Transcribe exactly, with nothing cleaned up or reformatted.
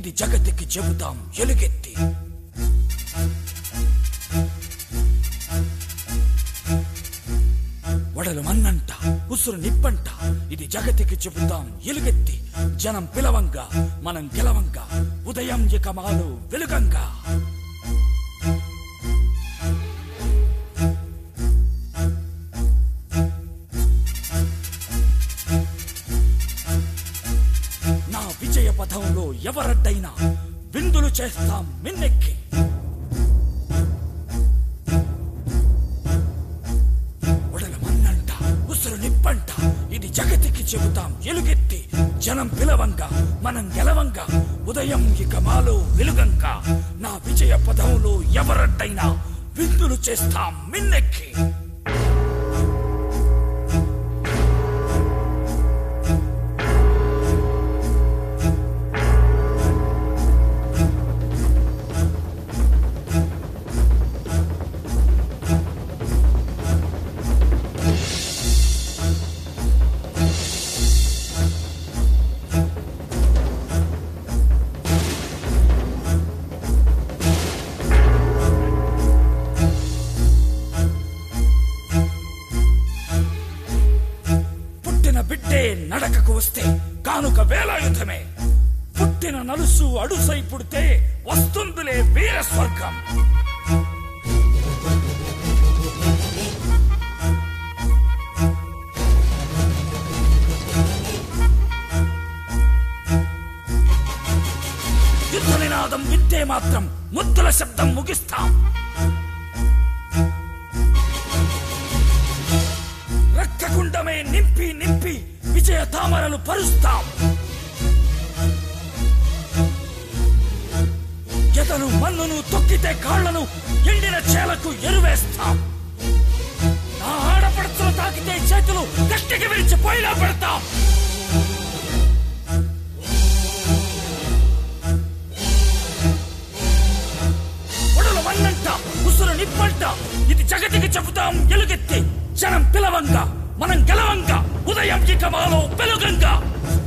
ఇది జగతికి చెబుతాం ఎలుగెత్తి. వడలు మన్నంట ఉసురు నిప్పంట, ఇది జగతికి చెబుతాం ఎలుగెత్తి. జనం పిలవంగా మనం గెలవంగా, ఉదయం ఇక మాలో వెలుగంగా. నా విజయ పథంలో ఎవరడ్డైనా విందులు చేస్తాం మిన్నెక్కి. నిప్పంట ఇది జగతికి చెబుతాం ఎలుగెత్తి. జనం పిలవంగా మనం గెలవంగా, ఉదయం ఇక మాలో వెలుగంగా. నా విజయ పదంలో ఎవరడ్డైనా విందులు చేస్తాం మిన్నెక్కి. బిడ్డే నడకకు వస్తే కానుక వేలాయుధమే. పుట్టిన నలుసు అడుసై పుడితే వస్తుందిలే వీర స్వర్గం. యుద్ధ నినాదం వింటే మాత్రం ముద్దుల శబ్దం ముగిస్తాం. రక్తకుండమే నింపి నింపి విజయ తామరలు పరుస్తాం. ఎదను మన్నును తొక్కితే కాళ్లను ఎండిన చేలకు ఎరువేస్తాం. నా ఆడపడుతులు తాకితే చేతులు గట్టికి విరిచి పోయినా పెడతాం. ఒడలు మన్నంట ఉసురు నిప్పంట, ఇది జగతికి చెబుతాం ఎలుగెత్తి. జనం పిలవంగా మనం గెలవంగా, ఉదయం ఇక మాలో వెలుగంగా.